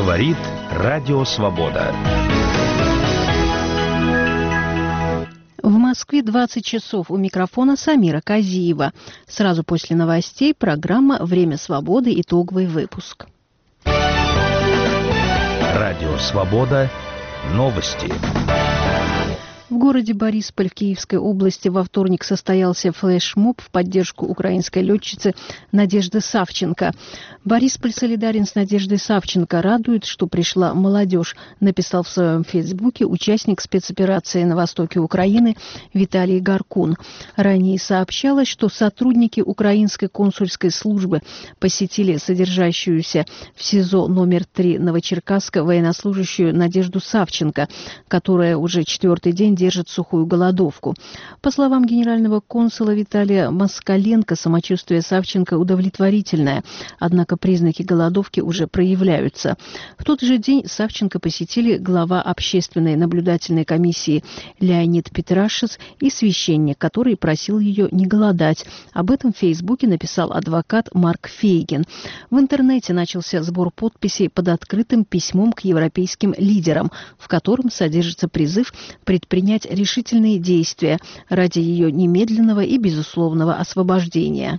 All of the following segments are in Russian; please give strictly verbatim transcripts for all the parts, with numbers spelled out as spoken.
Говорит Радио Свобода. В Москве двадцать часов. У микрофона Самира Казиева. Сразу после новостей программа «Время свободы». Итоговый выпуск. Радио Свобода. Новости. В городе Борисполь в Киевской области во вторник состоялся флешмоб в поддержку украинской летчицы Надежды Савченко. «Борисполь солидарен с Надеждой Савченко. Радует, что пришла молодежь», написал в своем фейсбуке участник спецоперации на востоке Украины Виталий Гаркун. Ранее сообщалось, что сотрудники украинской консульской службы посетили содержащуюся в СИЗО номер три Новочеркасска военнослужащую Надежду Савченко, которая уже четвертый день держит сухую голодовку. По словам генерального консула Виталия Москаленко, самочувствие Савченко удовлетворительное, однако признаки голодовки уже проявляются. В тот же день Савченко посетили глава общественной наблюдательной комиссии Леонид Петрашец и священник, который просил ее не голодать. Об этом в Фейсбуке написал адвокат Марк Фейгин. В интернете начался сбор подписей под открытым письмом к европейским лидерам, в котором содержится призыв предпринять решительные действия ради ее немедленного и безусловного освобождения.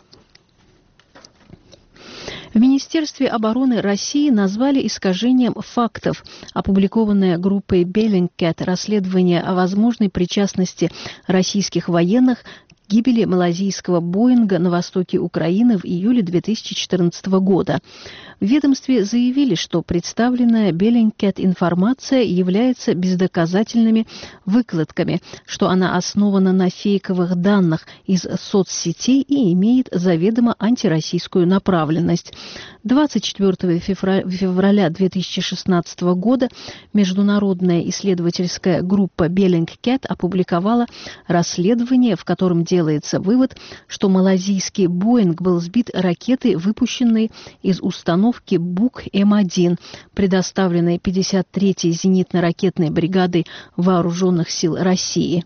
В Министерстве обороны России назвали искажением фактов, опубликованное группой Bellingcat расследование о возможной причастности российских военных к гибели малазийского Боинга на востоке Украины в июле две тысячи четырнадцатого года. В ведомстве заявили, что представленная Bellingcat информация является бездоказательными выкладками, что она основана на фейковых данных из соцсетей и имеет заведомо антироссийскую направленность. двадцать четвёртого февраля две тысячи шестнадцатого года международная исследовательская группа Bellingcat опубликовала расследование, в котором делается вывод, что малазийский Боинг был сбит ракетой, выпущенной из установки Бук Эм один, предоставленной пятьдесят третьей зенитно-ракетной бригадой Вооруженных сил России.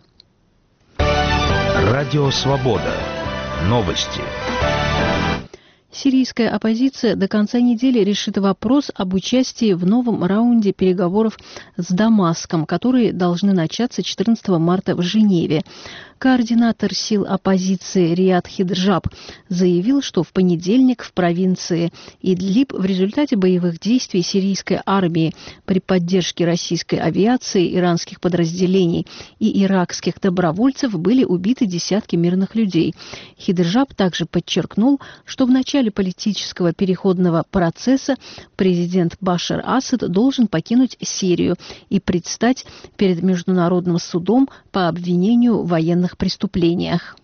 Радио Свобода. Новости. Сирийская оппозиция до конца недели решит вопрос об участии в новом раунде переговоров с Дамаском, которые должны начаться четырнадцатого марта в Женеве. Координатор сил оппозиции Риад Хиджаб заявил, что в понедельник в провинции Идлиб в результате боевых действий сирийской армии при поддержке российской авиации, иранских подразделений и иракских добровольцев были убиты десятки мирных людей. Хиджаб также подчеркнул, что в начале политического переходного процесса президент Башар Асад должен покинуть Сирию и предстать перед Международным судом по обвинению в военных преступлениях.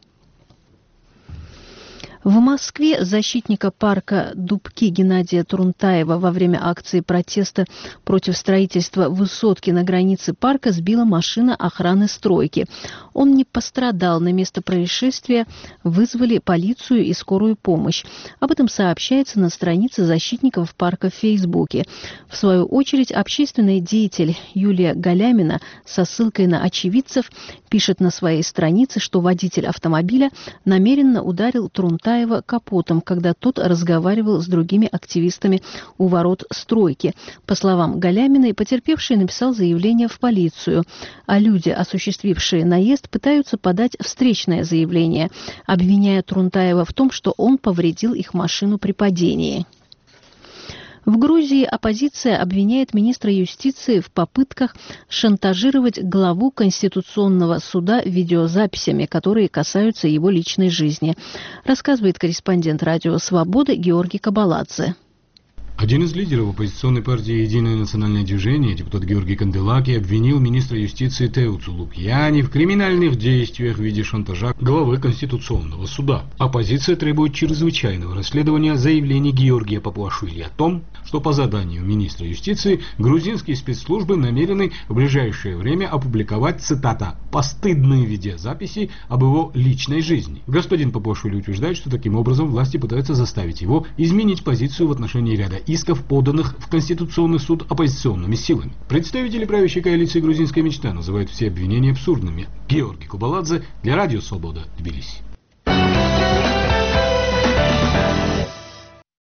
В Москве защитника парка Дубки Геннадия Трунтаева во время акции протеста против строительства высотки на границе парка сбила машина охраны стройки. Он не пострадал. На место происшествия вызвали полицию и скорую помощь. Об этом сообщается на странице защитников парка в Фейсбуке. В свою очередь, общественный деятель Юлия Галямина со ссылкой на очевидцев пишет на своей странице, что водитель автомобиля намеренно ударил Трунтаева капотом, когда тот разговаривал с другими активистами у ворот стройки. По словам Галяминой, потерпевший написал заявление в полицию, а люди, осуществившие наезд, пытаются подать встречное заявление, обвиняя Трунтаева в том, что он повредил их машину при падении. В Грузии оппозиция обвиняет министра юстиции в попытках шантажировать главу Конституционного суда видеозаписями, которые касаются его личной жизни, рассказывает корреспондент Радио Свобода Георгий Кабаладзе. Один из лидеров оппозиционной партии «Единое национальное движение», депутат Георгий Канделаки, обвинил министра юстиции Теуцу Лукьяни в криминальных действиях в виде шантажа главы Конституционного суда. Оппозиция требует чрезвычайного расследования заявлений Георгия Папуашвили о том, что по заданию министра юстиции грузинские спецслужбы намерены в ближайшее время опубликовать, цитата, «постыдные видеозаписи об его личной жизни». Господин Папуашвили утверждает, что таким образом власти пытаются заставить его изменить позицию в отношении ряда исков, поданных в Конституционный суд оппозиционными силами. Представители правящей коалиции «Грузинская мечта» называют все обвинения абсурдными. Георгий Кабаладзе для Радио Свобода, Тбилиси.